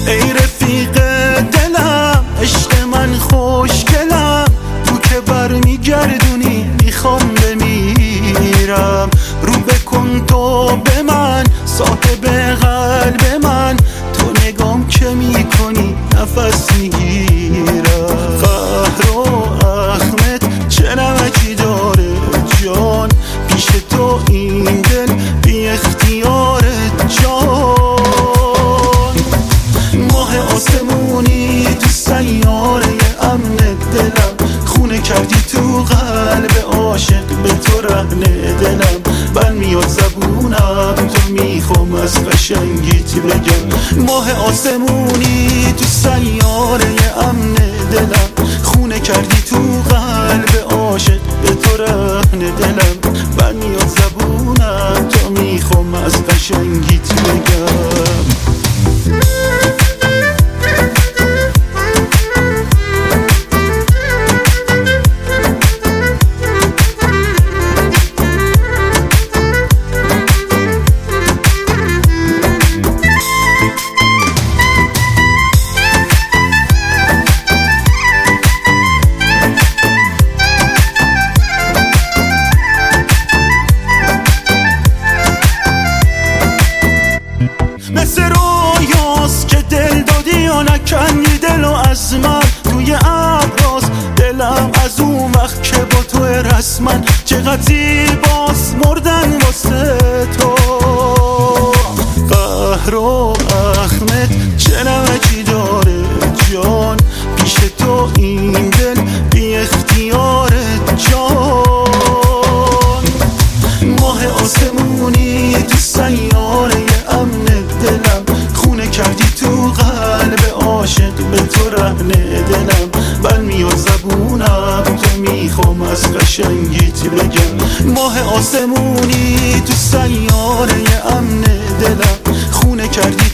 ای رفیق دلم، عشق من خوشگلم، تو که برمیگردونی میخوام بمیرم. رو بکن تو به من، صاحب قلب من، تو نگام که میکنی نفس میگیرم. قهر و اخمت چه نمکی داره جان، پیش تو این دل بی اختیارت جان. ماه آسمونی تو سیاره امن دلم، خونه کردی تو قلب عاشق، به تو رهن دلم. بل میاد زبونم تو میخوام از قشنگیت بگم. ماه آسمونی تو سیاره امن دلم، خونه کردی تو قلب عاشق، به تو رهن دلم. بل میاد زبونم تو میخوام از قشنگیت بگم. مثل رویاست که دل دادی و نکندی دل و از من، توی ابراز دلم از اون وقت که با تو رسمن. چقدر باز مردن واسه تو، قهر و اخمت چه نمکی داره جان، پیش تو این دل بی اختیارت جان. ماه آسمونی تو سیاره امن دلم، خونه کردی تو قلب عاشق، به تو رهن دلم. بل میاد زبونم تو میخوام از قشنگیت بگم. ماه آسمونی تو سیاره امن دلم، خونه کردی